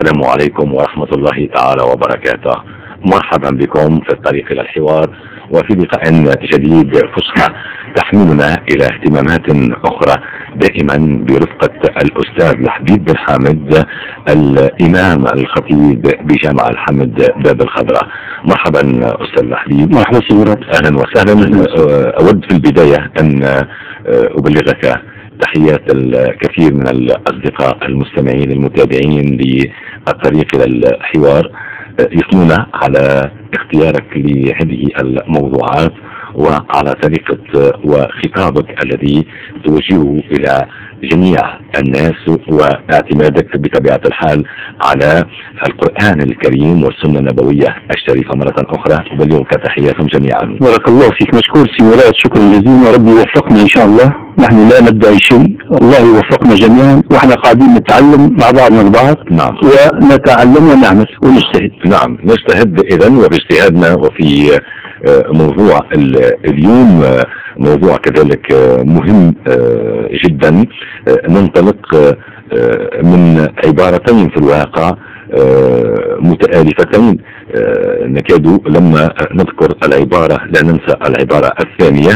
السلام عليكم ورحمة الله تعالى وبركاته. مرحبا بكم في الطريق إلى الحوار، وفي لقاء جديد فسحة تحملنا إلى اهتمامات أخرى، دائما برفقة الأستاذ لحبيب بن حامد الإمام الخطيب بجامع الحمد باب الخضراء. مرحبا أستاذ لحبيب. مرحبا سيدي. أهلا وسهلا. أود في البداية أن أبلغك تحيات الكثير من الأصدقاء المستمعين المتابعين للطريق إلى الحوار، يثنون على اختيارك لهذه الموضوعات وعلى طريقة وخطابك الذي توجهه إلى جميع الناس، واعتمادك بطبيعة الحال على القرآن الكريم والسنة النبوية الشريفة. مرة أخرى أبلغك تحياتهم جميعا. بارك الله فيك، مشكور سي مراد، شكرا جزيلا، ربي يوفقنا إن شاء الله. نحن لا ندعي شيء، الله يوفقنا جميعا، واحنا قاعدين نتعلم مع بعضنا البعض. نعم. ونتعلم ونعمل ونجتهد. نعم، نجتهد إذن، وباجتهادنا وفي موضوع اليوم موضوع كذلك مهم جدا. ننطلق من عبارتين في الواقع متآلفتين، نكاد لما نذكر العبارة لا ننسى العبارة الثانية.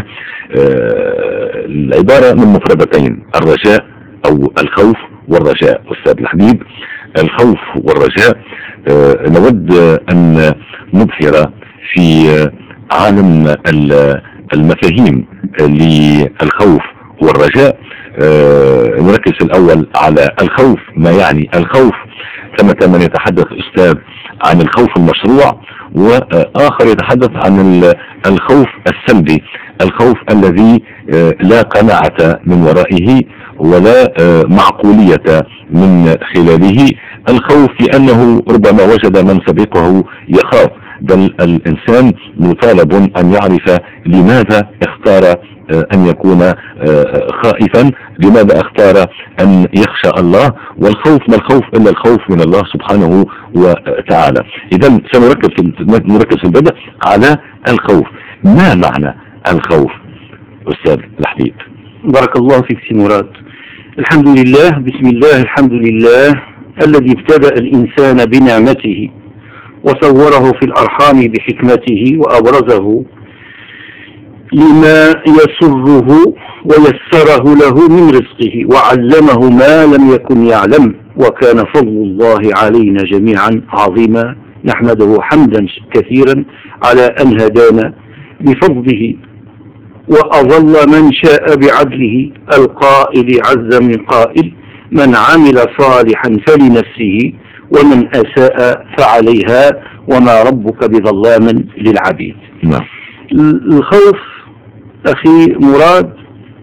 العبارة من مفردتين، الرجاء أو الخوف والرجاء. أستاذ الحبيب، الخوف والرجاء، نود أن نبحر في عالم المفاهيم للخوف والرجاء. نركز الأول على الخوف، ما يعني الخوف. ثمة من يتحدث أستاذ عن الخوف المشروع، وآخر يتحدث عن الخوف السلبي، الخوف الذي لا قناعة من ورائه ولا معقولية من خلاله، الخوف لأنه ربما وجد من سبقه يخاف، بل الإنسان مطالب أن يعرف لماذا اختار أن يكون خائفا، لماذا اختار أن يخشى الله. والخوف ما الخوف إلا الخوف من الله سبحانه وتعالى. إذا سنركز في البدء على الخوف. ما معنى الخوف أستاذ الحبيب؟ بارك الله فيك سي مراد. الحمد لله، بسم الله، الحمد لله الذي ابتدأ الإنسان بنعمته وصوره في الأرحام بحكمته وأبرزه لما يسره ويسره له من رزقه، وعلمه ما لم يكن يعلم، وكان فضل الله علينا جميعا عظيما. نحمده حمدا كثيرا على أن هدانا بفضله وأظل من شاء بعدله، القائل عز من قائل: من عمل صالحا فلنفسه ومن أساء فعليها وما ربك بظلام للعبيد. نعم. الخوف أخي مراد،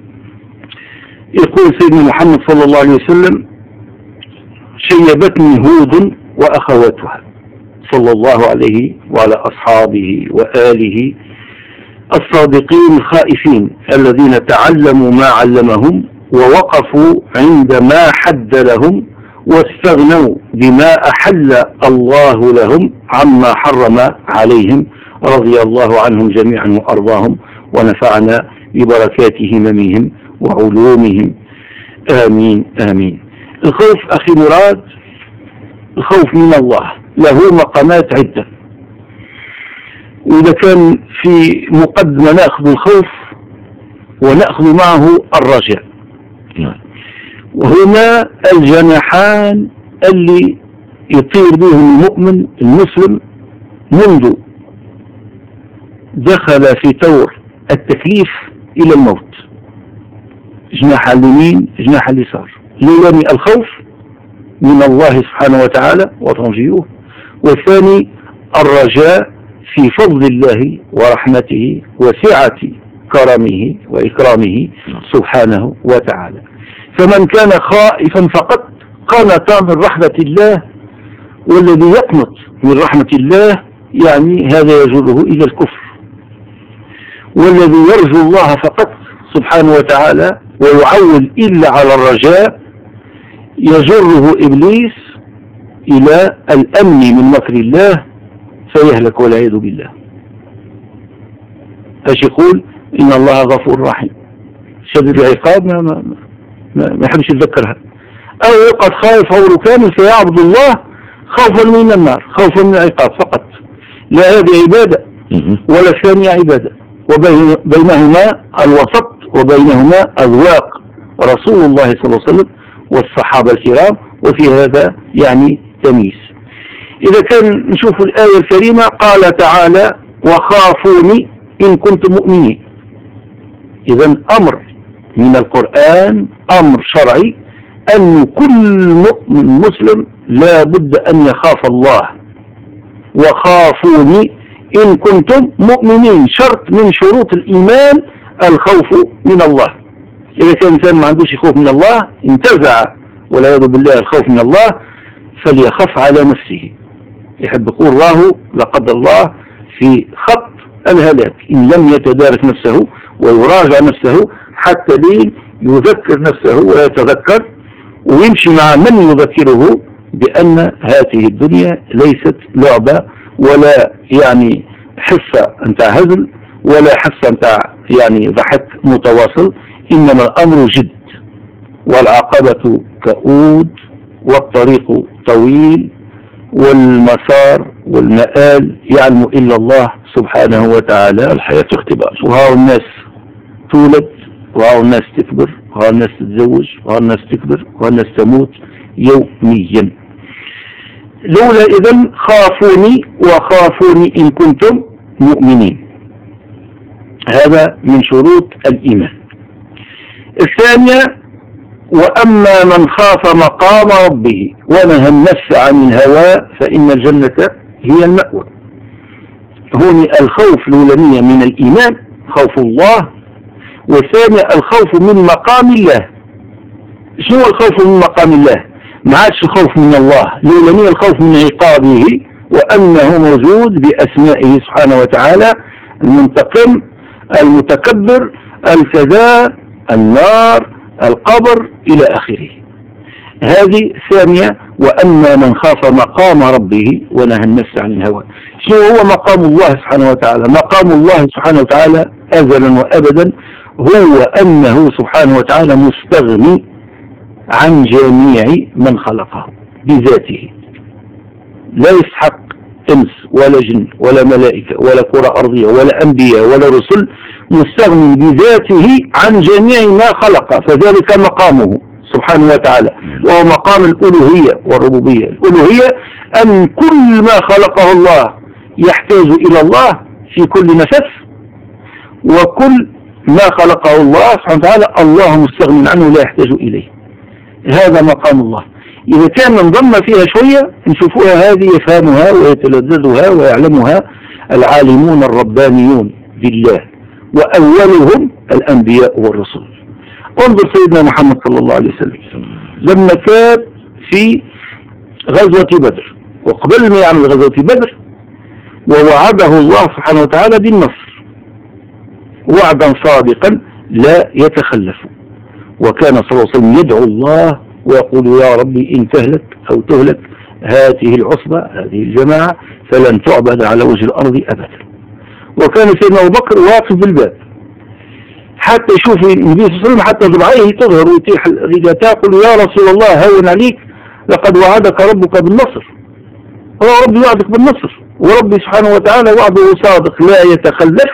يقول سيدنا محمد صلى الله عليه وسلم: شيبتني هود وأخواتها، صلى الله عليه وعلى أصحابه وآله الصادقين الخائفين الذين تعلموا ما علمهم ووقفوا عند ما حد لهم واستغنوا بما أحل الله لهم عما حرم عليهم، رضي الله عنهم جميعا وأرضاهم، ونفعنا ببركات هممهم وعلومهم، آمين آمين. الخوف أخي مراد، الخوف من الله له مقامات عدة، وإذا كان في مقدمة نأخذ الخوف ونأخذ معه الرجاء، وهما الجناحان اللي يطير بهم المؤمن المسلم منذ دخل في طور التكليف إلى الموت، جناح اليمين جناح اليسار. الأولاني الخوف من الله سبحانه وتعالى وتنجيه، والثاني الرجاء في فضل الله ورحمته وسعة كرمه وإكرامه سبحانه وتعالى. فمن كان خائفا فقط قنط من رحمة الله، والذي يقنط من رحمة الله يعني هذا يجره إلى الكفر، والذي يرجو الله فقط سبحانه وتعالى ويعول إلا على الرجاء يجره إبليس إلى الأمن من مكر الله فيهلك والعياذ بالله. ايش يقول؟ إن الله غفور رحيم شديد العقاب، ما يحبش يتذكرها. أو يقعد خائف أو ركان فيعبد الله خوفا من النار، خوفا من العقاب فقط، لا هذه عبادة ولا الثانية عبادة، وبينهما الوسط وبينهما أذواق رسول الله صلى الله عليه وسلم والصحابة الكرام، وفي هذا يعني تمييز. إذا كان نشوف الآية الكريمة قال تعالى وخافوني إن كنتم مؤمنين، إذا أمر من القرآن، أمر شرعي، أن كل مؤمن مسلم لا بد أن يخاف الله. وخافوني إن كنتم مؤمنين، شرط من شروط الإيمان الخوف من الله. إذا كان الإنسان ما عندوش خوف من الله، انتزع والعياذ بالله الخوف من الله، فليخف على نفسه. يحب يقول راه لقد الله في خط الهلاك إن لم يتدارك نفسه ويراجع نفسه حتى لين يذكر نفسه ويتذكر ويمشي مع من يذكره بأن هذه الدنيا ليست لعبة ولا يعني حصة نتاع هزل ولا حصة نتاع يعني ضحك متواصل، إنما الأمر جد والعقبة كؤود والطريق طويل والمسار والمآل يعلم إلا الله سبحانه وتعالى. الحياة اختبار، وهاو الناس تولد وهاو الناس تكبر وهاو الناس تتزوج وهاو الناس تكبر وهاو الناس تموت يوميا. لولا إذن خافوني وخافوني إن كنتم مؤمنين، هذا من شروط الإيمان. الثانية وأما من خاف مقام ربه ونهى النفس عن الهوى فإن الجنة هي المأوى. هون الخوف الأولانية من الإيمان خوف الله، والثانية الخوف من مقام الله. شنو الخوف من مقام الله؟ ما عادش الخوف من الله، الأولانية الخوف من عقابه وأنه موجود بأسمائه سبحانه وتعالى، المنتقم المتكبر الكذا النار القبر إلى آخره. هذه ثانية وأما من خاف مقام ربه ونهى النفس عن الهوى. شنو هو مقام الله سبحانه وتعالى؟ مقام الله سبحانه وتعالى أزلا وأبدا هو أنه سبحانه وتعالى مستغني عن جميع من خلقه بذاته، لا يستحق إنس ولا جن ولا ملائكة ولا كرة أرضية ولا أنبياء ولا رسل، مستغني بذاته عن جميع ما خلق، فذلك مقامه سبحانه وتعالى، وهو مقام الألوهية والربوبية. الألوهية أن كل ما خلقه الله يحتاج إلى الله في كل نفس، وكل ما خلقه الله سبحانه وتعالى الله مستغني عنه لا يحتاج إليه. هذا مقام الله. إذا كان ننضم فيها شوية نشوفوها هذه يفهمها ويتلذذها ويعلمها العالمون الربانيون بالله، وأولهم الأنبياء والرسل. انظر سيدنا محمد صلى الله عليه وسلم لما كان في غزوة بدر، وقبل ما يعمل غزوة بدر ووعده الله سبحانه وتعالى بالنصر وعدا صادقا لا يتخلف، وكان صلى الله عليه وسلم يدعو الله ويقول يا ربي إن تهلك أو تهلك هذه العصبة هذه الجماعة فلن تعبد على وجه الأرض أبدا. وكان سيدنا أبو بكر واقف بالباب حتى يشوف النبي صلى الله عليه وسلم حتى ضبعيه تظهر ويتيح الرجال تقول يا رسول الله هون عليك لقد وعدك ربك بالنصر. هو ربي وعدك بالنصر، وربي سبحانه وتعالى وعده صادق لا يتخلف.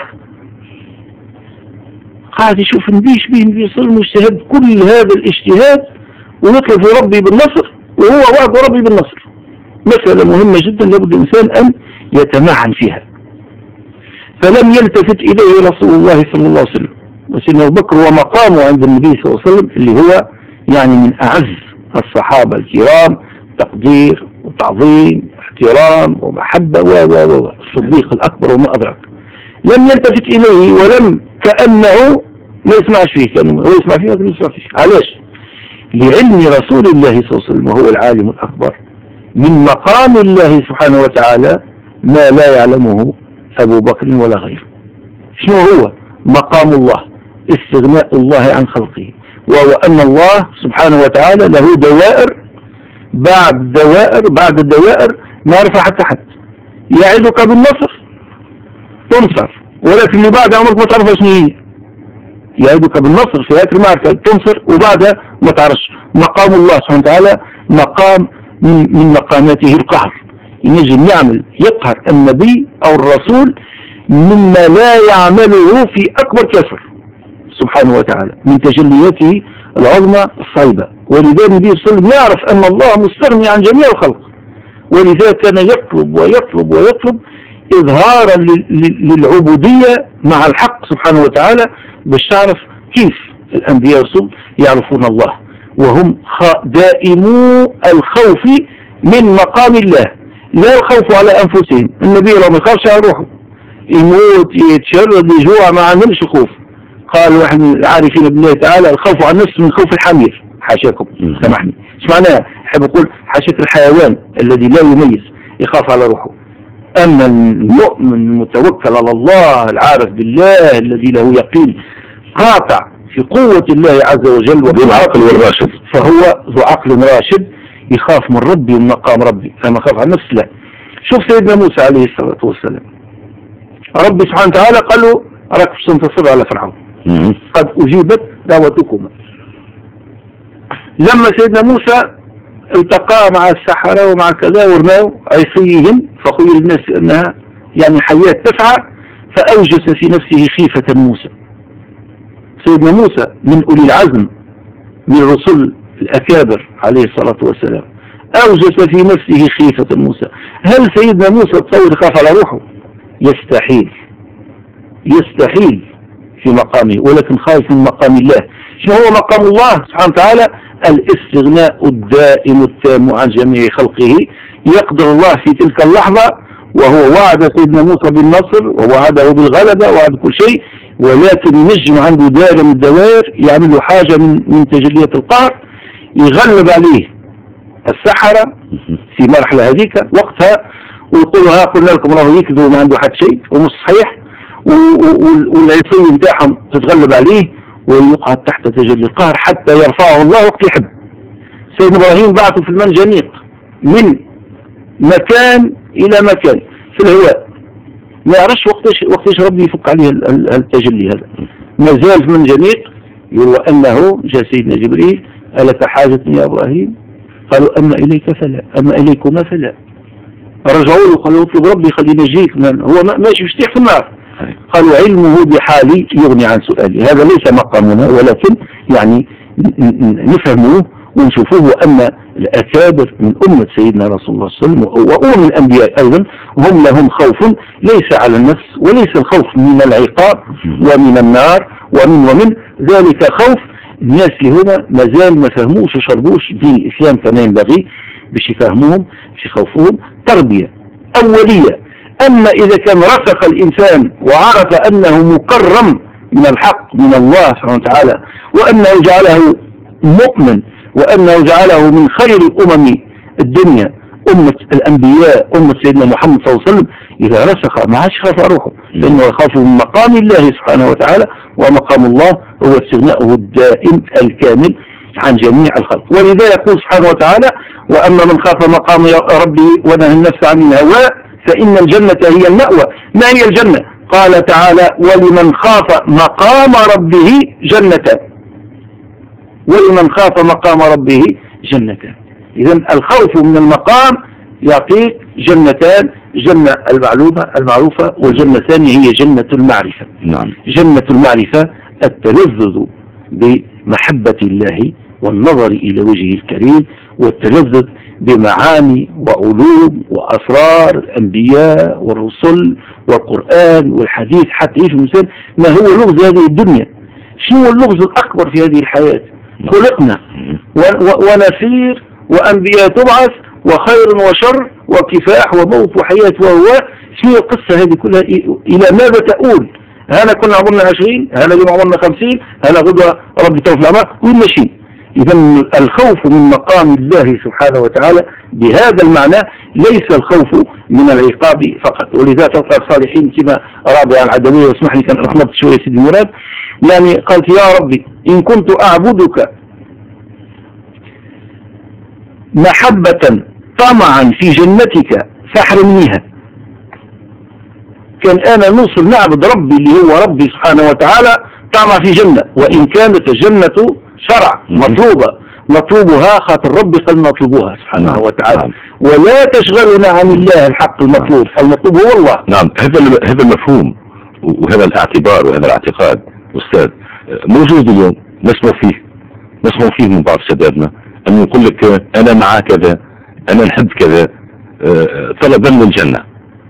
قاعد يشوف النبي شبيه النبي صلى الله عليه وسلم مجتهد كل هذا الاجتهاد ويطلب ربي بالنصر وهو وعد ربي بالنصر. مسألة مهمة جدا لابد الإنسان أن يتمعن فيها. فلم يلتفت إليه رسول الله صلى الله عليه وسلم. وسيدنا أبو بكر ومقامه عند النبي صلى الله عليه وسلم اللي هو يعني من أعز الصحابة الكرام تقدير وتعظيم واحترام ومحبة الصديق الأكبر وما أدرك. لم يلتفت إليه ولم كأنه ما يسمعش فيه، كأنه هو يسمع فيه لكن يسمع فيه. علاش؟ لعلم رسول الله صلى الله عليه وسلم وهو العالم الأكبر من مقام الله سبحانه وتعالى ما لا يعلمه أبو بكر ولا غيره. شنو هو مقام الله؟ استغناء الله عن خلقه، وهو أن الله سبحانه وتعالى له دوائر بعد الدوائر ما رفع حتى حد. يعدك بالنصر تنصر، ولكن اللي بعد عمرك ما تعرف شنو هي. يعدك بالنصر في هذه المعركة تنصر وبعدها ما تعرفش. مقام الله سبحانه وتعالى مقام من مقاماته القهر، ينجم يعمل يقهر النبي أو الرسول مما لا يعمله في أكبر كفر سبحانه وتعالى من تجلياته العظمى الصلبة. ولذلك النبي صلى الله عليه وسلم يعرف أن الله مستغني عن جميع الخلق، ولذلك كان يطلب ويطلب ويطلب إظهارا للعبودية مع الحق سبحانه وتعالى، باش تعرف كيف الأنبياء والرسل يعرفون الله وهم دائمو الخوف من مقام الله، لا الخوف على أنفسهم. النبي لو ما يخافش على روحه يموت يتشرد يجوع ما عندهمش خوف. قال واحد من العارفين بالله تعالى الخوف عن نفسه من خوف الحمير، حاشاكم سامحني، ايش معناها؟ حاب اقول حاشاك الحيوان الذي لا يميز يخاف على روحه. اما المؤمن المتوكل على الله العارف بالله الذي له يقين قاطع في قوة الله عز وجل بالعقل والراشد، فهو ذو عقل راشد يخاف من ربي ومن مقام ربي، فما خاف عن نفسه لا. شوف سيدنا موسى عليه الصلاة والسلام، ربي سبحانه وتعالى قال له راك باش تنتصر على فرعون، قد أجيبت دعوتكما. لما سيدنا موسى التقى مع السحرة ومع كذا ورماوا عصيهم فخيل الناس أنها يعني حياة تسعى، فأوجس في نفسه خيفة موسى. سيدنا موسى من أولي العزم من الرسل الأكابر عليه الصلاة والسلام، أوجس في نفسه خيفة موسى. هل سيدنا موسى تصور يخاف على روحه؟ يستحيل، يستحيل في مقامه، ولكن خايف من مقام الله. شنو هو مقام الله سبحانه وتعالى؟ الاستغناء الدائم التام عن جميع خلقه. يقدر الله في تلك اللحظة، وهو وعد سيدنا موسى بالنصر ووعده بالغلبة ووعد كل شيء، ولكن ينجم عنده دائرة من الدوائر يعمل له حاجة من تجليات القهر يغلب عليه السحرة في مرحلة هذيك وقتها، ويقولوا ها قلنا لكم راه يكذبوا ما عنده حد شيء ومش صحيح، والعصي بتاعهم تتغلب عليه ويقعد تحت تجلي القهر حتى يرفعه الله وقت يحب. سيدنا إبراهيم بعثه في المنجنيق من مكان إلى مكان في الهواء، ما يعرفش وقتاش ربي يفك عليه التجلي هذا، ما زال في المنجنيق. يروى أنه جاء سيدنا جبريل ألك حاجة يا إبراهيم؟ قالوا أما إليك فلا، أما إليكما فلا. رجعوا له قالوا اطلب ربي خلينا نجيك، هو ماشي يشتيح في النار. قالوا علمه بحالي يغني عن سؤالي. هذا ليس مقامنا، ولكن يعني نفهموه ونشوفوه أن الأكابر من أمة سيدنا رسول الله صلى الله عليه وسلم وأمم الأنبياء أيضا هم لهم خوف ليس على النفس، وليس الخوف من العقاب ومن النار ومن ذلك خوف الناس اللي هنا مازال ما فهموش وشربوش دين الإسلام كما ينبغي باش يفهموهم باش يخوفوهم تربية أولية. أما إذا كان رسخ الإنسان وعرف أنه مكرم من الحق من الله سبحانه وتعالى، وأنه جعله مؤمن، وأنه جعله من خير الأمم الدنيا أمة الأنبياء أمة سيدنا محمد صلى الله عليه وسلم، إذا رسخ ما عادش خاف روحه، لأنه يخاف من مقام الله سبحانه وتعالى، ومقام الله هو استغناؤه الدائم الكامل عن جميع الخلق. ولذا يقول سبحانه وتعالى وأما من خاف مقام ربه ونهى النفس عن الهوى فإن الجنة هي المأوى. ما هي الجنة؟ قال تعالى ولمن خاف مقام ربه جنتان، ولمن خاف مقام ربه جنتان. إذن الخوف من المقام يعطيك جنتان، جنة المعروفة، والجنة الثانية هي جنة المعرفة. نعم. جنة المعرفة التلذذ بمحبة الله والنظر إلى وجهه الكريم، والتلذذ بمعاني وعلوم وأسرار الأنبياء والرسل والقرآن والحديث، حتى يفهم الإنسان ما هو لغز هذه الدنيا، شنو اللغز الأكبر في هذه الحياة. خلقنا ونسير وأنبياء تبعث وخير وشر وكفاح وموت وحياة وهو، شنو القصة هذه كلها؟ إلى ماذا تؤول؟ هنا كنا عمرنا 20، هنا اليوم عمرنا 50، هنا غدوة ربي توفى الأعمار وين ماشيين. إذا الخوف من مقام الله سبحانه وتعالى بهذا المعنى ليس الخوف من العقاب فقط. ولذا تلقى الصالحين كما رابع العدوية، واسمح لي كان أخلطت شوية سيدي مراد، يعني قالت يا ربي إن كنت أعبدك محبة طمعا في جنتك فاحرمنيها. كان أنا نوصل نعبد ربي اللي هو ربي سبحانه وتعالى طمع في جنة، وإن كانت الجنة شرع مطلوبة نطلبها خاطر ربي قال نطلبوها سبحانه نعم. وتعالى. نعم. ولا تشغلنا عن الله الحق المطلوب. المطلوب هو الله. نعم، هذا المفهوم وهذا الاعتبار وهذا الاعتقاد أستاذ موجود اليوم، نسمع فيه من بعض شبابنا أنه يقول لك أنا مع كذا، أنا نحب كذا، طلبا للجنة.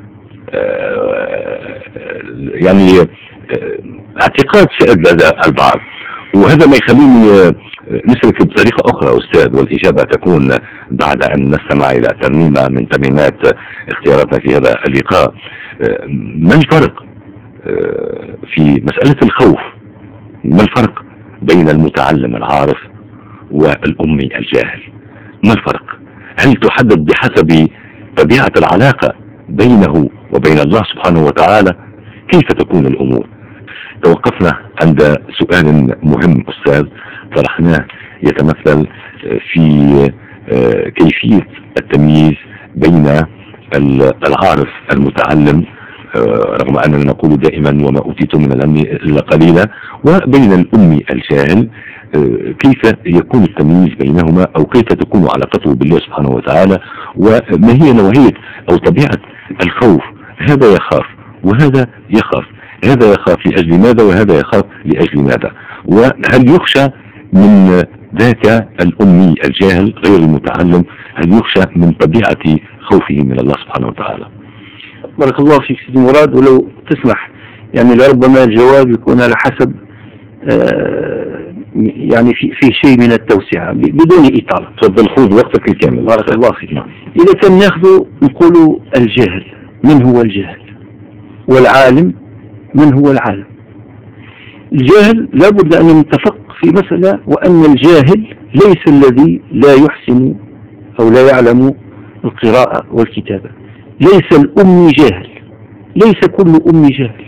يعني اعتقاد شائع لدى البعض، وهذا ما يخليني نسلك بطريقة أخرى أستاذ، والإجابة تكون بعد أن نستمع إلى ترنيمة من ترنيمات اختياراتنا في هذا اللقاء. ما الفرق في مسألة الخوف؟ ما الفرق بين المتعلم العارف والأمي الجاهل؟ ما الفرق؟ هل تحدد بحسب طبيعة العلاقة بينه وبين الله سبحانه وتعالى؟ كيف تكون الأمور؟ توقفنا عند سؤال مهم أستاذ طرحناه، يتمثل في كيفية التمييز بين العارف المتعلم، رغم أننا نقول دائما وما أوتيتم من العلم إلا قليلا، وبين الأمي الجاهل. كيف يكون التمييز بينهما، أو كيف تكون علاقته بالله سبحانه وتعالى، وما هي نوعية أو طبيعة الخوف؟ هذا يخاف وهذا يخاف، هذا يخاف لأجل ماذا وهذا يخاف لأجل ماذا؟ وهل يخشى من ذاك الأمي الجاهل غير المتعلم؟ هل يخشى من طبيعة خوفه من الله سبحانه وتعالى؟ بارك الله فيك سيدي مراد. ولو تسمح يعني لربما الجواب يكون على حسب يعني في شيء من التوسعة بدون إطالة. تفضل، خذ وقتك الكامل. بارك الله فيك. إذا كان ناخذ نقول الجاهل، من هو الجاهل؟ والعالم، من هو العالم؟ الجاهل لابد أن نتفق في مسألة، وأن الجاهل ليس الذي لا يحسن أو لا يعلم القراءة والكتابة. ليس الأمي جاهل، ليس كل أمي جاهل.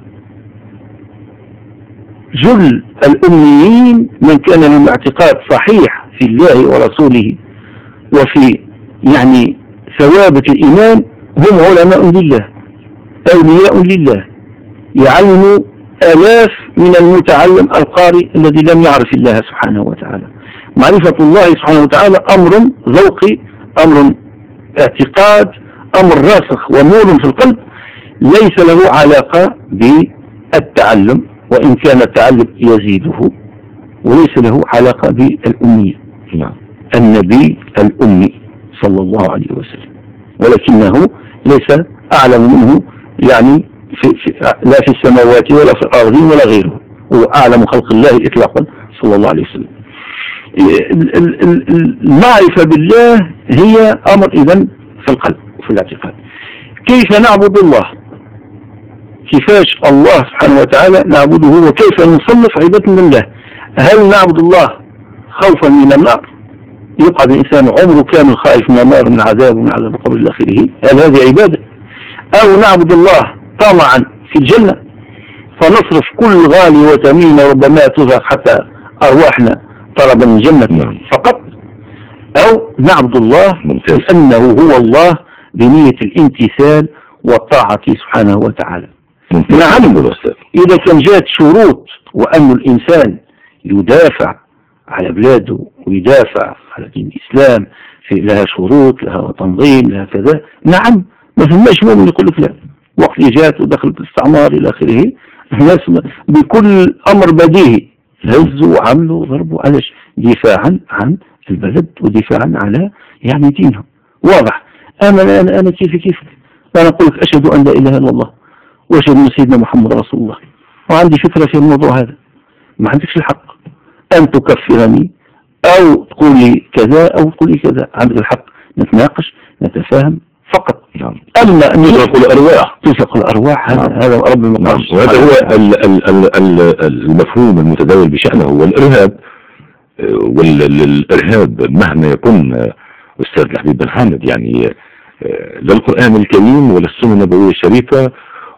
جل الأميين من كان لهم اعتقاد صحيح في الله ورسوله وفي يعني ثوابت الإيمان هم علماء لله، أولياء لله، يعلم آلاف من المتعلم القارئ الذي لم يعرف الله سبحانه وتعالى. معرفة الله سبحانه وتعالى أمر ذوقي، أمر اعتقاد، أمر راسخ ونور في القلب، ليس له علاقة بالتعلم، وإن كان التعلم يزيده، وليس له علاقة بالأمية. النبي الأمي صلى الله عليه وسلم، ولكنه ليس أعلم منه يعني لا في السماوات ولا في الأرض ولا غيره، هو أعلم خلق الله إطلاقا صلى الله عليه وسلم. المعرفة بالله هي أمر إذن في القلب وفي الاعتقاد. كيف نعبد الله؟ كيفاش الله سبحانه وتعالى نعبده، وكيف نصنف عبادة لله؟ هل نعبد الله خوفا من النار، يقعد الإنسان عمره كامل خائف من النار، من عذاب ومن عذاب القبر إلى آخره، هل هذه عبادة؟ أو نعبد الله طمعا في الجنة، فنصرف كل غالي وثمين ربما تزهق حتى أرواحنا طلبا من الجنة فقط؟ أو نعبد الله لأنه هو الله بنية الامتثال والطاعة سبحانه وتعالى. نعم، إذا كان جاءت شروط وأن الإنسان يدافع على بلاده ويدافع على دين الإسلام، في لها شروط، لها تنظيم، لها كذا، نعم، ما فهماش مؤمن يقول لك لا، وقت اللي جات ودخلت الاستعمار إلى آخره، الناس بكل أمر بديهي هزوا وعملوا وضربوا، علاش؟ دفاعا عن البلد ودفاعا على يعني دينهم. واضح. أنا كيفك، أنا أقول لك أشهد أن لا إله إلا الله وأشهد أن سيدنا محمد رسول الله، وعندي فكرة في الموضوع هذا. ما عندكش الحق أن تكفرني أو تقولي كذا أو تقولي كذا، عندك الحق نتناقش نتفاهم فقط. أما أن تفرق الأرواح هذا رب المقاصد. وهذا هو المفهوم المتداول بشأنه هو الإرهاب. والإرهاب مهما يكون أستاذ الحبيب بن حامد، يعني لا القرآن الكريم ولا السنة النبوية الشريفة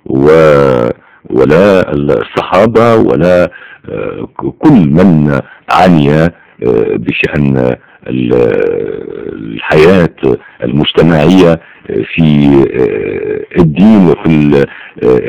ولا الصحابة ولا كل من عني بشأن الحياة المجتمعية في الدين وفي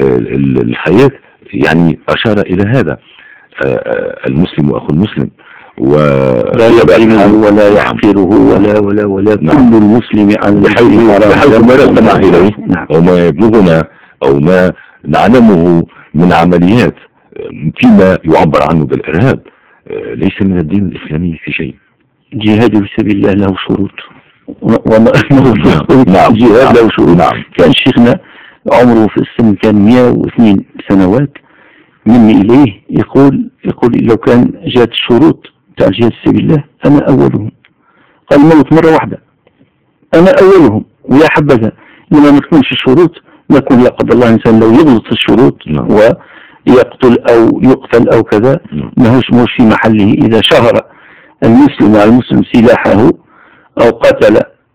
الحياة، يعني أشار إلى هذا المسلم أخو المسلم. لا يظلمه ولا يحقره ولا كل المسلم عن بحيث ما نستمع إليه أو ما يبلغنا أو ما نعلمه من عمليات فيما يعبر عنه بالإرهاب ليس من الدين الإسلامي في شيء. جهاد في سبيل الله له شروط جهاد له شروط. كان شيخنا عمره في السن كان 102 سنوات مني إليه يقول لو كان جاءت الشروط بتاع جهاد في سبيل الله أنا أولهم. قال موت مرة واحدة أنا أولهم، ويا حبذا لما ما تكونش الشروط يكون لا قدر الله إنسان لو يغلط الشروط ويقتل أو يقتل أو كذا ماهوش في محله. إذا شهر المسلم على المسلم سلاحه أو قتل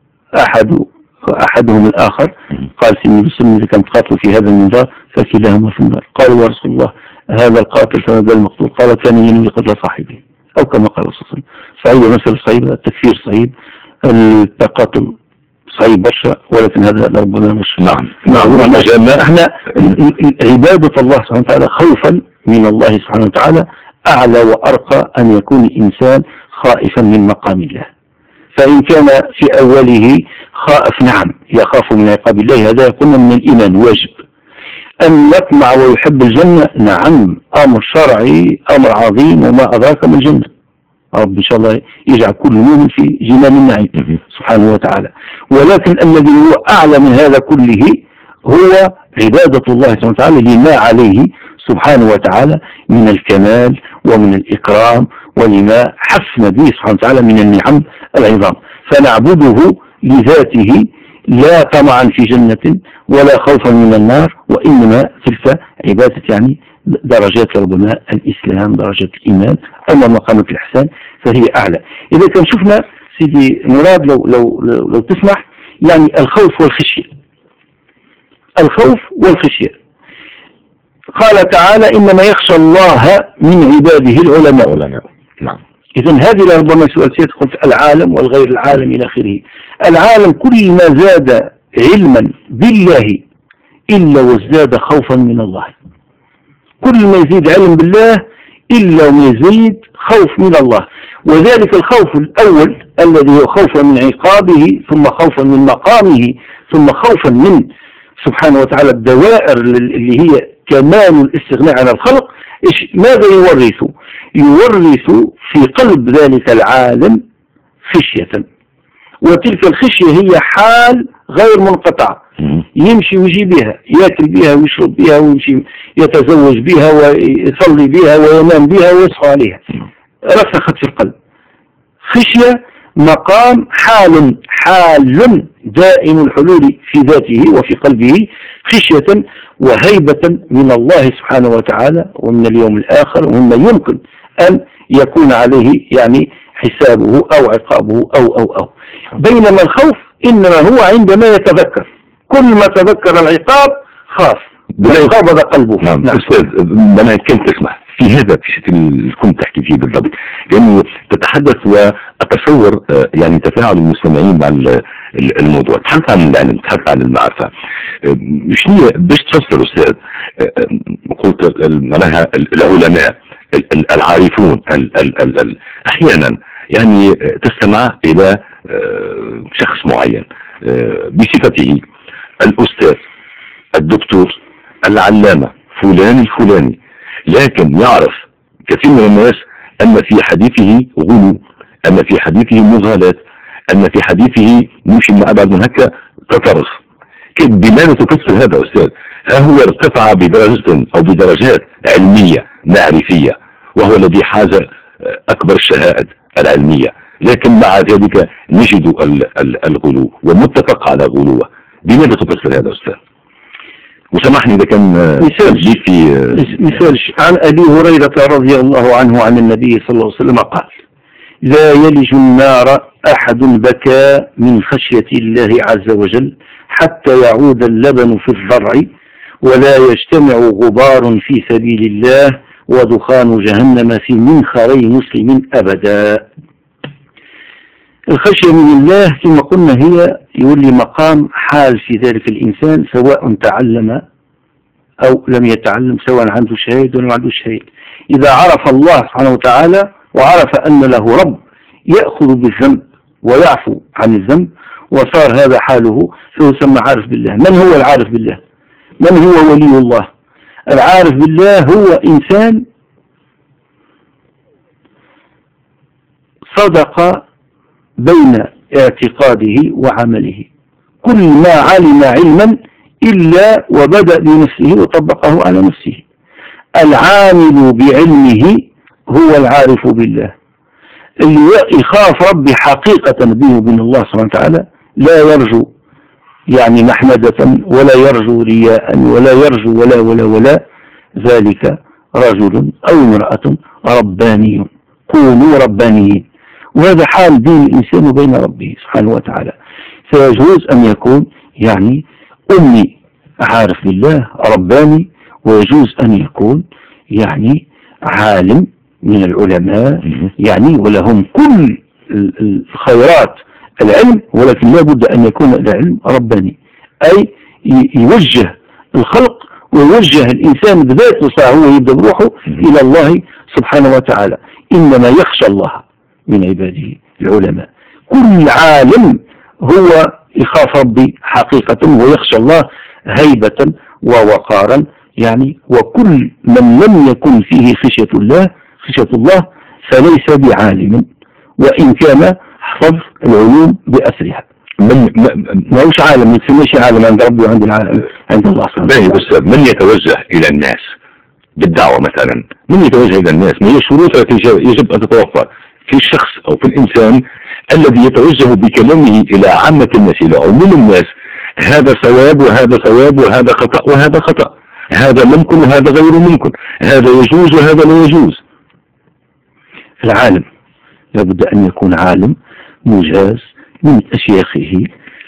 أحدهم الآخر قال سيدنا المسلم إذا كان قاتل في هذا المنظار فكلاهما في النار. قالوا يا رسول الله هذا القاتل فما بال المقتول؟ قال كان ينوي قتل صاحبه أو كما قال الرسول صلى الله عليه وسلم. صحيح المسألة صحيح، التكفير صحيح، التقاتل صحيح برشا، ولكن هذا ربنا مش احنا عبادة الله سبحانه وتعالى خوفا من الله سبحانه وتعالى أعلى وأرقى أن يكون الإنسان خائفا من مقام الله. فإن كان في أوله خائف نعم يخاف من عقاب الله، هذا يكون من الإيمان واجب. أن يطمع ويحب الجنة نعم أمر شرعي أمر عظيم، وما أدراك ما الجنة. رب إن شاء الله يجعل كل مؤمن في جنان النعيم سبحانه وتعالى. ولكن الذي هو أعلى من هذا كله هو عبادة الله سبحانه وتعالى لما عليه سبحانه وتعالى من الكمال ومن الإكرام ولما حفنا به سبحانه وتعالى من النعم العظام. فنعبده لذاته لا طمعا في جنة ولا خوفا من النار، وإنما تلك عبادة يعني درجات ربما الإسلام، درجات الإيمان، أما مقامة الإحسان فهي أعلى. إذا كان شفنا سيدي مراد لو تسمح يعني الخوف والخشية. الخوف والخشية قال تعالى إنما يخشى الله من عباده العلماء. نعم. إذن هذه ربما سؤال قلت العالم والغير العالم إلى آخره. العالم كل ما زاد علما بالله إلا وازداد خوفا من الله. كل ما يزيد علم بالله إلا ويزيد خوف من الله. وذلك الخوف الأول الذي هو خوفا من عقابه، ثم خوفا من مقامه، ثم خوفا من سبحانه وتعالى الدوائر اللي هي كمال الاستغناء عن الخلق. ماذا يورث؟ يورث في قلب ذلك العالم خشية، وتلك الخشية هي حال غير منقطعة، يمشي ويجي بها، يأكل بها ويشرب بها ويمشي يتزوج بها ويصلي بها وينام بها ويصحى عليها، رسخت في القلب. خشية مقام حال دائم الحلول في ذاته وفي قلبه، خشية وهيبة من الله سبحانه وتعالى ومن اليوم الآخر ومما يمكن أن يكون عليه يعني حسابه أو عقابه أو بينما الخوف إنما هو عندما يتذكر، كل ما تذكر العقاب خاف قبض قلبه. نعم أستاذ، أنا كنت أسمع في هذا في اللي كنت تحكي فيه بالضبط، لأنه تتحدث وأتصور يعني تفاعل المستمعين مع الموضوع. تحدث عن العلم، تحدث عن المعرفة. شنو باش تفسر أستاذ؟ قلت معناها العلماء العارفون أحيانا يعني تستمع إلى شخص معين بصفته الأستاذ الدكتور العلامة فلان الفلاني، لكن يعرف كثير من الناس أن في حديثه غلو، أن في حديثه مغالاة، أن في حديثه مش ما أبعد من هكا تطرف. بماذا تفسر هذا أستاذ؟ ها هو ارتفع بدرجة أو بدرجات علمية معرفية، وهو الذي حاز أكبر الشهائد العلمية، لكن مع ذلك نجد الغلو ومتفق على غلوه. بماذا تفسر هذا أستاذ؟ وسمحني إذا كان مثال عن أبي هريرة رضي الله عنه عن النبي صلى الله عليه وسلم قال: لا يلج النار أحد بكى من خشية الله عز وجل حتى يعود اللبن في الضرع، ولا يجتمع غبار في سبيل الله ودخان جهنم في منخري مسلم أبدا. الخشية من الله كما قلنا هي يولي مقام حال في ذلك الإنسان، سواء تعلم أو لم يتعلم، سواء عنده شهيد ولا ما عنده شهيد. إذا عرف الله سبحانه وتعالى وعرف أن له رب يأخذ بالذنب ويعفو عن الذنب، وصار هذا حاله، فيسمى عارف بالله. من هو العارف بالله؟ من هو ولي الله؟ العارف بالله هو إنسان صدق بين اعتقاده وعمله، كل ما علم علما إلا وبدأ بنفسه وطبقه على نفسه. العامل بعلمه هو العارف بالله، اللي يخاف ربي حقيقة بينه وبين الله سبحانه وتعالى، لا يرجو يعني محمدة ولا يرجو رياء ولا يرجو ولا ذلك رجل أو امرأة رباني. كونوا ربانيين، وهذا حال بين الإنسان وبين ربه سبحانه وتعالى. فيجوز أن يكون يعني أمي عارف بالله رباني، ويجوز أن يكون يعني عالم من العلماء يعني ولهم كل الخيرات العلم، ولكن لا بد أن يكون العلم رباني، أي يوجه الخلق ويوجه الإنسان بذاته هو يبدأ بروحه إلى الله سبحانه وتعالى. إنما يخشى الله من عباده العلماء. كل عالم هو يخاف ربي حقيقة ويخشى الله هيبة ووقارا يعني. وكل من لم يكن فيه خشية الله فليس بعالم، وإن كان حفظ العلوم بأسرها. ما هوش عالم، ما يسميش عالم عند ربي وعند العالم عند الله سبحانه وتعالى. من يتوجه إلى الناس بالدعوة مثلا، من يتوجه إلى الناس، ما هي الشروط التي يجب أن تتوفر في الشخص أو في الإنسان الذي يتوجه بكلامه إلى عامة الناس، إلى عموم الناس؟ هذا ثواب وهذا ثواب، وهذا خطأ وهذا خطأ، هذا ممكن وهذا غير ممكن، هذا يجوز وهذا لا يجوز. العالم لابد أن يكون عالم مجاز من أشياخه،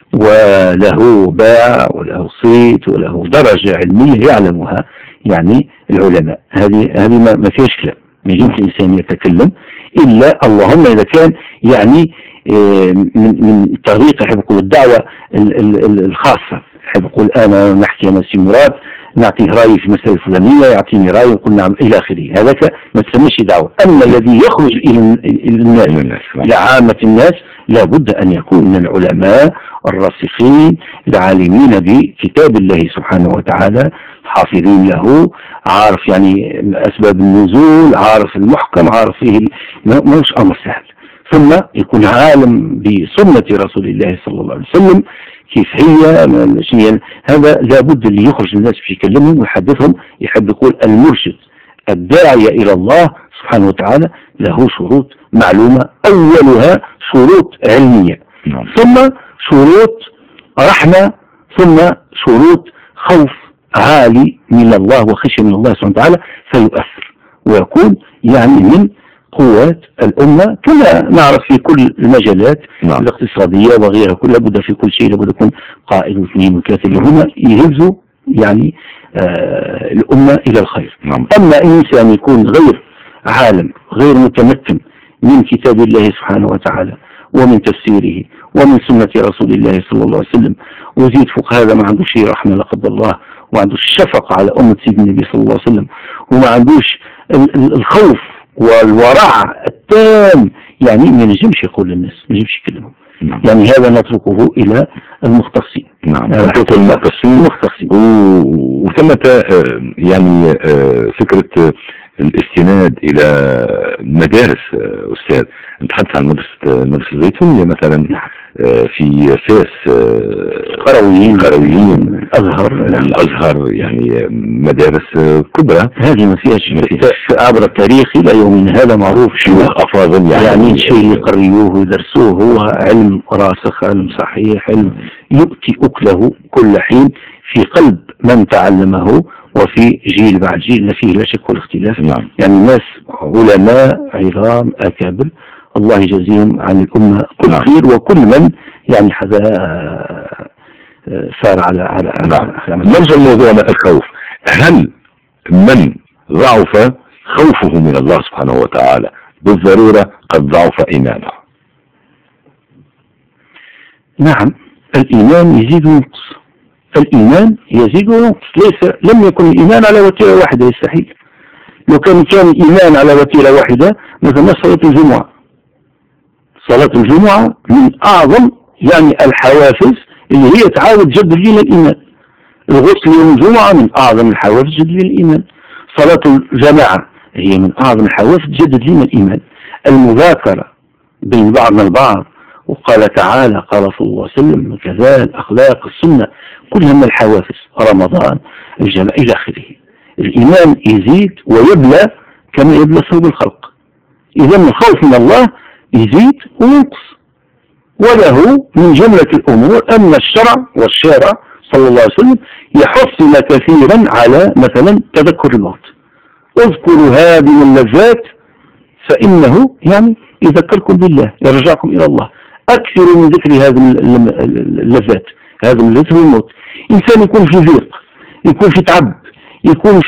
وله باع وله صيت وله درجة علمية يعلمها يعني العلماء. هذه ما فيهاش كلام. ما يجوز الإنسان يتكلم إلا اللهم إذا كان يعني من طريقة يحب يقول الدعوة الخاصة، يحب يقول أنا نحكي أنا سي مراد نعطيه رأي في مسألة فلانية، يعطيني رأي ويقول نعم إلى آخره، هذاك ما تسميش دعوة. أما الذي يخرج إلى الناس إلى عامة الناس لابد أن يكون من العلماء الراسخين العالمين بكتاب الله سبحانه وتعالى، حافظين له، عارف يعني أسباب النزول، عارف المحكم، عارف فيه ما هوش أمر سهل. ثم يكون عالم بسنة رسول الله صلى الله عليه وسلم كيف هي هذا لابد اللي يخرج الناس في يكلمهم ويحدثهم. يحب يقول المرشد الداعية إلى الله سبحانه وتعالى له شروط معلومة، أولها شروط علمية، ثم شروط رحمة، ثم شروط خوف عالي من الله وخشية من الله سبحانه وتعالى، فيؤثر ويكون يعني من قوات الأمة كما نعرف في كل المجالات الاقتصادية وغيرها. كل لابد في كل شيء لابد يكون قائد واثنين وثلاثة اللي هما يهزوا يعني الأمة إلى الخير. أما إنسان يكون غير عالم غير متمكن من كتاب الله سبحانه وتعالى ومن تفسيره ومن سنة رسول الله صلى الله عليه وسلم، وزيد فوق هذا ما عندوش رحمة لا قدر الله، وما عندوش شفقة على أمة سيدنا النبي صلى الله عليه وسلم، وما عندوش الخوف والورع التام، يعني ما نجمش يقول للناس، ما نجمش يكلمهم. يعني هذا نتركه إلى المختصين. نتركه المختصين. وثمة يعني فكرة الاستناد إلى مدارس. أستاذ نتحدث عن مدرسة الزيتونية مثلا في فاس، قرويين الأزهر يعني مدارس كبرى. هذه ما فيهاش عبر التاريخ إلى يومنا هذا معروف. شيوخ أفاضل يعني الشيء اللي قريوه ودرسوه هو علم راسخ، علم صحيح، علم يؤتي أكله كل حين في قلب من تعلمه، وفي جيل بعد جيل لا فيه لا شك ولا اختلاف. يعني الناس علماء عظام أكابر، الله يجزيهم عن الأمة كل خير، وكل من يعني هذا سار على نرجع لموضوعنا الخوف. هل من ضعف خوفه من الله سبحانه وتعالى بالضرورة قد ضعف إيمانه؟ نعم، الإيمان يزيد وينقص، الإيمان يزيد وينقص. لم يكن الإيمان على وتيرة واحدة، يستحيل. لو كان إيمان على وتيرة واحدة مثلا صلاة الجمعة. صلاة الجمعة من أعظم يعني الحوافز اللي هي تعاود جدد لنا الإيمان. الغسل يوم الجمعة من أعظم الحوافز جدد لنا الإيمان. صلاة الجماعة هي من أعظم الحوافز تجدد لنا الإيمان. المذاكرة بين بعضنا البعض، وقال تعالى قال صلى الله عليه وسلم كذا الأخلاق السنة كلها من الحوافز. رمضان الجماعة إلى آخره. الإيمان يزيد ويبلى كما يبلى ثوب الخلق. إذا الخوف من الله يزيد وينقص. وله من جملة الأمور أن الشرع والشارع صلى الله عليه وسلم يحثنا كثيرا على مثلا تذكر الموت. اذكروا هذه اللذات فإنه يعني يذكركم بالله يرجعكم إلى الله. أكثروا من ذكر هذه اللذات. هذا اللذات هو الموت. إنسان يكون في ضيق، يكون في تعب، يكون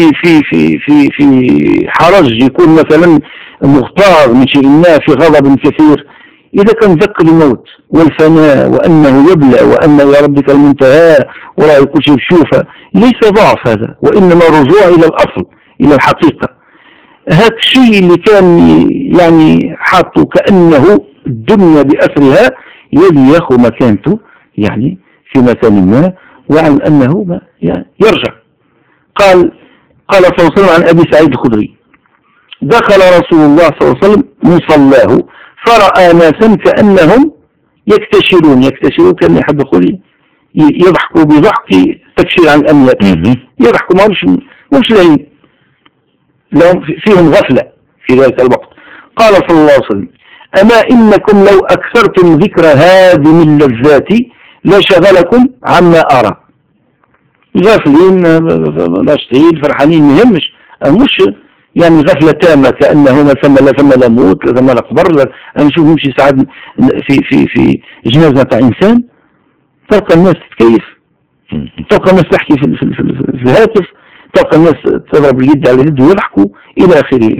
في حرج، يكون مثلا مغتاظ من شيء ما، في غضب كثير، إذا كان ذكر الموت والفناء وأنه يبلى وأن يا ربك المنتهى ورأي كل شيء بشوفه، ليس ضعف هذا، وإنما رجوع إلى الأصل إلى الحقيقة. هذا الشيء اللي كان يعني حاطه كأنه الدنيا بأسرها يلي ياخذ مكانته يعني في مكان ما، وعن أنه ما يعني يرجع. قال صلى الله عليه وسلم عن أبي سعيد الخدري: دخل رسول الله صلى الله عليه وسلم مصلاه فرأى ناسا كأنهم يكتشرون كان يحب يقول يضحكوا بضحك تكشير عن الأميات، يضحكوا مش لاهين، لهم فيهم غفلة في ذلك الوقت. قال صلى الله عليه وسلم: أما إنكم لو أكثرتم ذكر هذه اللذات لشغلكم عما أرى. غافلين ناشطين فرحانين مهمش، مش يعني غفلة تامة كأنه ما ثم لا موت لا ثم لا قبر. أنا نشوف نمشي ساعات في جنازة تاع إنسان، تلقى الناس تتكيف، تلقى الناس تحكي في الهاتف، تلقى الناس تضرب اليد على اليد ويضحكوا إلى آخره.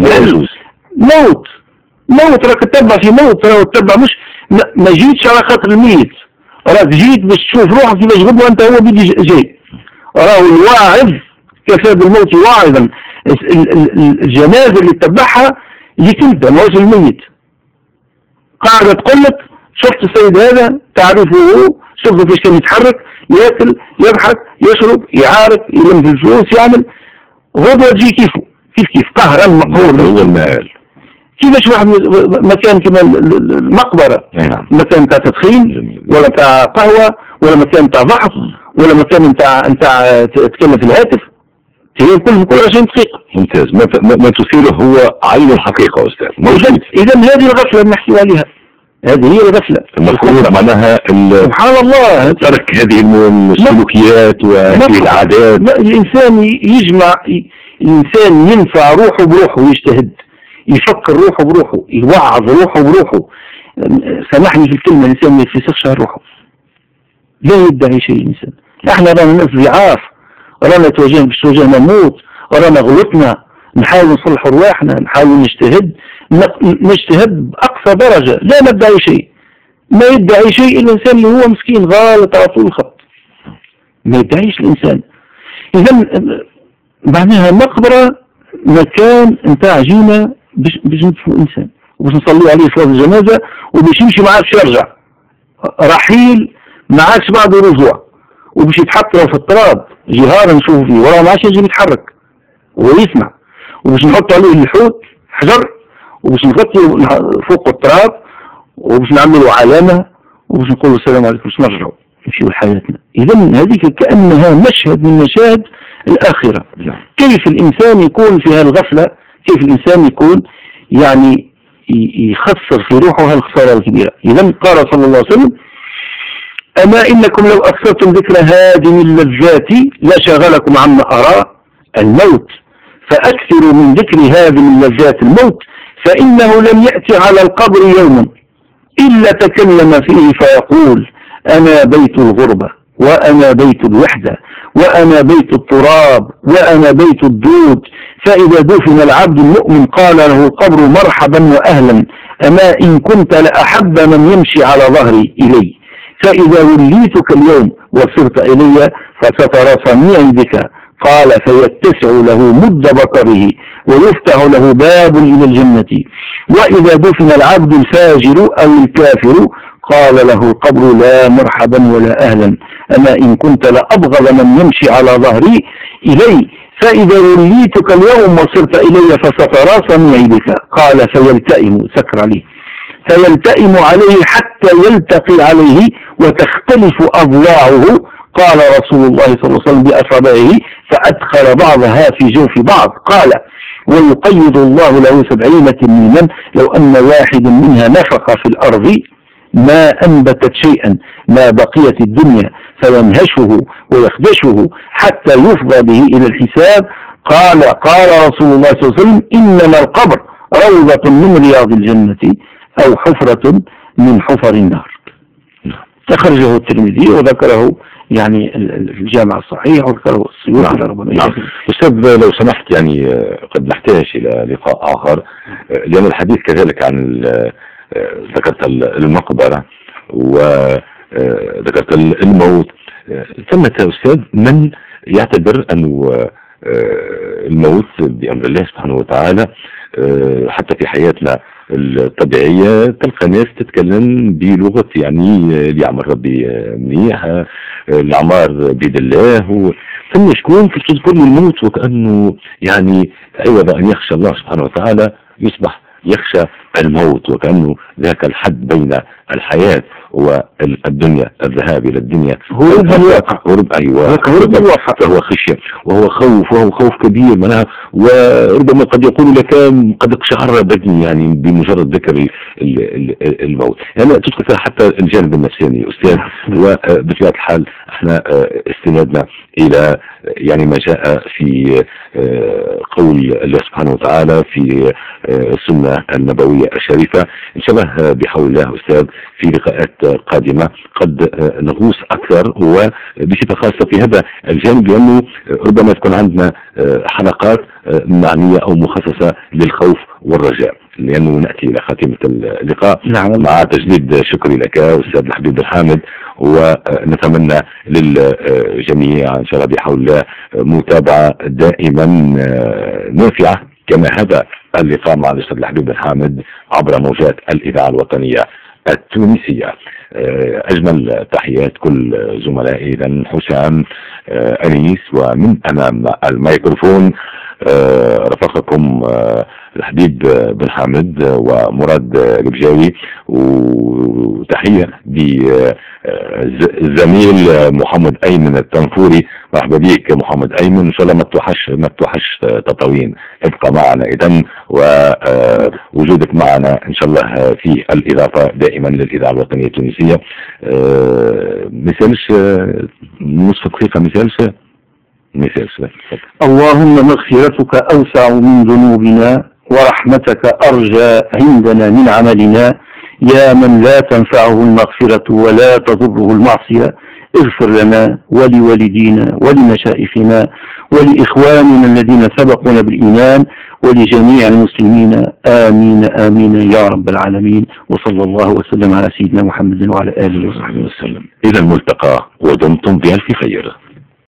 موت راك تتبع في موت، راك تتبع مش ما جيتش على خاطر الميت، راك جيت باش تشوف روحك كيفاش غدوة وأنت هو بيجي جاي. راه الواعظ كفى بالموت واعظا. الجنازة اللي تتبعها ليك انت ماهوش الميت. قاعدة تقول لك شفت السيد هذا تعرفه، شفته كيفاش كان يتحرك، ياكل يضحك يشرب يعارك يلم في الفلوس يعمل، غدوة تجي كيف قهرا مقهور. هو المال كيفاش واحد مكان كما المقبرة، مكان تاع تدخين ولا تاع قهوة ولا مكان تاع ضحك ولا مكان نتاع تتكلم في الهاتف، هي كل 20 دقيقة. ممتاز. ما تثيره هو عين الحقيقة أستاذ. إذا هذه الغفلة اللي نحكي عليها، هذه هي الغفلة. المفروض معناها سبحان الله ترك هذه السلوكيات وهذه العادات. الإنسان يجمع، الإنسان ينفع روحه بروحه، يجتهد، يفكر روحه بروحه، يوعظ روحه بروحه. سامحني في الكلمة، الإنسان ما يفسخش على روحه، لا يدعي شيء. الإنسان احنا رانا ناس ضعاف، رانا تواجهنا موت، رانا غلطنا، نحاول نصلح رواحنا، نحاول نجتهد بأقصى درجة، لا ندعي شيء. ما يدعي شيء الإنسان اللي هو مسكين غالط على طول الخط، ما يدعيش الإنسان. إذا معناها مقبرة مكان نتاع جينا باش ندفنوا الإنسان وباش نصلي عليه صلاة الجنازة وباش يمشي معاه باش يرجع رحيل، ما عادش بعده رجوع، وباش يتحط له في التراب جهارا نشوف فيه وراه ما عادش يجي يتحرك ويسمع، وباش نحط عليه الحوت حجر وباش نغطي فوق التراب وباش نعملوا علامة وباش نقولوا السلام عليكم باش نرجعوا نمشيوا لحياتنا. إذا هذيك كأنها مشهد من مشاهد الآخرة. كيف الإنسان يكون في هالغفلة، كيف الإنسان يكون يعني يخسر في روحه هالخسارة الكبيرة. إذا قال صلى الله عليه وسلم: أما إنكم لو أكثرتم ذكر هذه اللذات لشغلكم عما أرى الموت، فأكثروا من ذكر هذه اللذات الموت، فإنه لم يأتي على القبر يوم إلا تكلم فيه فيقول: أنا بيت الغربة، وأنا بيت الوحدة، وأنا بيت التراب، وأنا بيت الدود. فإذا دفن العبد المؤمن قال له القبر: مرحبا وأهلا، أما إن كنت لأحب من يمشي على ظهري إلي، فإذا وليتك اليوم وصرت إلي فسترى صنيعي بك. قال: فيتسع له مد بصره ويفتح له باب إلى الجنة. وإذا دفن العبد الفاجر أو الكافر قال له القبر لا مرحبا ولا أهلا، أما إن كنت لأبغض من يمشي على ظهري إلي، فإذا وليتك اليوم وصرت إلي فسترى صنيعي بك. قال فيلتئم، سكر عليه، فيلتئم عليه حتى يلتقي عليه وتختلف أضلاعه. قال رسول الله صلى الله عليه وسلم بأصابعه فأدخل بعضها في جوف بعض. قال ويقيض الله له 70 تنينا لو أن واحد منها نفق في الأرض ما أنبتت شيئا ما بقيت الدنيا، فينهشه ويخدشه حتى يفضى به إلى الحساب. قال رسول الله صلى الله عليه وسلم إنما القبر روضة من رياض الجنة أو حفرة من حفر النار. أخرجه الترمذي وذكره يعني الجامع الصحيح وذكره السيوطي. نعم. أستاذ لو سمحت يعني قد نحتاج إلى لقاء آخر، لأن الحديث كذلك عن ذكرت المقبرة وذكرت الموت. ثمة أستاذ من يعتبر أنه الموت بأمر الله سبحانه وتعالى، حتى في حياتنا الطبيعية تلقى ناس تتكلم بلغة يعني اللي عمر ربي منيح، الأعمار بيد الله، ثم شكون تذكر الموت وكأنه يعني عوض أن يخشى الله سبحانه وتعالى يصبح يخشى الموت، وكأنه ذاك الحد بين الحياة والدنيا، الذهاب إلى الدنيا هروب الواقع. أيوة، هروب الواقع، فهو خشية وهو خوف، وهو خوف كبير معناها. وربما قد يقول لك قد اقشعر بدني يعني بمجرد ذكر الموت، يعني تدخل حتى الجانب النفساني أستاذ. وبطبيعة الحال احنا استنادنا إلى يعني ما جاء في قول الله سبحانه وتعالى في السنة النبوية الشريفة. إن شاء الله بحول الله أستاذ في لقاءات قادمة قد نغوص أكثر وبصفة خاصة في هذا الجانب، لأنه ربما تكون عندنا حلقات معنية أو مخصصة للخوف والرجاء، لأنه نأتي إلى خاتمة اللقاء. نعم. مع تجديد شكري لك أستاذ الحبيب بن حامد، ونتمنى للجميع إن شاء الله بحول الله متابعة دائما نافعة كما هذا اللقاء مع الأستاذ الحبيب بن حامد عبر موجات الإذاعة الوطنية التونسية. أجمل تحيات كل زملائي إذن حسام أنيس، ومن أمام الميكروفون رفقكم الحبيب بن حامد ومراد البجاوي، وتحية بالزميل محمد أيمن التنفوري. مرحبا بك محمد أيمن، إن شاء الله ما توحش تطاوين، ابقى معنا إذن، ووجودك معنا إن شاء الله في الإضافة دائما للإذاعة الوطنية التونسية. مثالش نصف دقيقة، مثالش. اللهم مغفرتك أوسع من ذنوبنا ورحمتك أرجى عندنا من عملنا، يا من لا تنفعه المغفرة ولا تضره المعصية، اغفر لنا ولوالدينا ولمشائخنا ولإخواننا الذين سبقونا بالإيمان ولجميع المسلمين، آمين آمين يا رب العالمين. وصلى الله وسلم على سيدنا محمد وعلى آله وصحبه وسلم. إلى الملتقى ودمتم بألف خير.